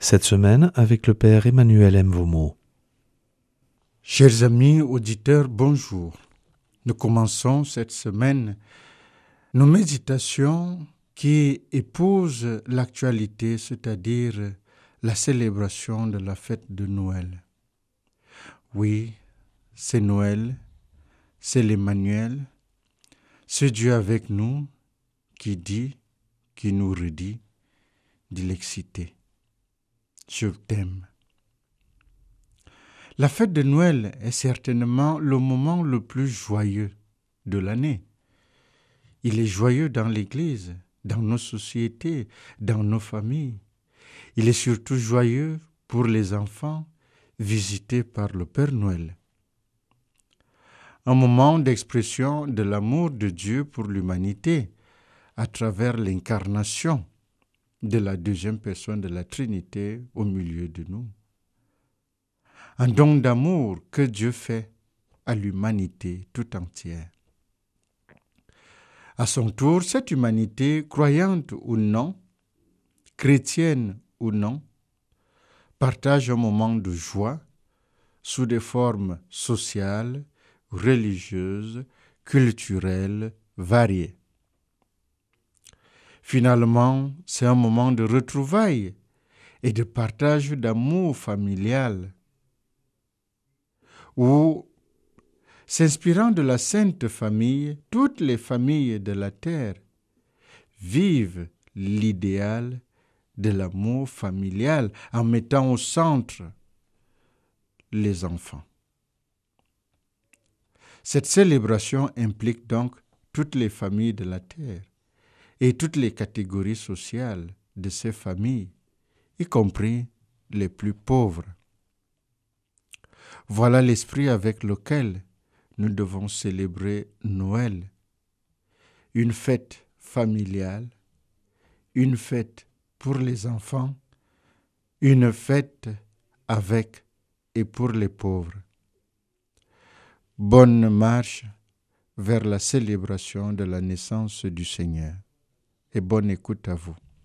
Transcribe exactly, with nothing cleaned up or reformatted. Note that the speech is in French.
Cette semaine, avec le Père Emmanuel M. Vaumeau. Chers amis auditeurs, bonjour. Nous commençons cette semaine nos méditations qui épousent l'actualité, c'est-à-dire la célébration de la fête de Noël. Oui, c'est Noël, c'est l'Emmanuel, c'est Dieu avec nous qui dit, qui nous redit, dit l'excité. Je t'aime. La fête de Noël est certainement le moment le plus joyeux de l'année. Il est joyeux dans l'Église, dans nos sociétés, dans nos familles. Il est surtout joyeux pour les enfants visités par le Père Noël. Un moment d'expression de l'amour de Dieu pour l'humanité à travers l'incarnation de la deuxième personne de la Trinité au milieu de nous. Un don d'amour que Dieu fait à l'humanité tout entière. À son tour, cette humanité, croyante ou non, chrétienne ou non, partage un moment de joie sous des formes sociales, religieuses, culturelles, variées. Finalement, c'est un moment de retrouvailles et de partage d'amour familial où, s'inspirant de la Sainte Famille, toutes les familles de la terre vivent l'idéal de l'amour familial en mettant au centre les enfants. Cette célébration implique donc toutes les familles de la terre et toutes les catégories sociales de ces familles, y compris les plus pauvres. Voilà l'esprit avec lequel nous devons célébrer Noël. Une fête familiale, une fête pour les enfants, une fête avec et pour les pauvres. Bonne marche vers la célébration de la naissance du Seigneur et bonne écoute à vous.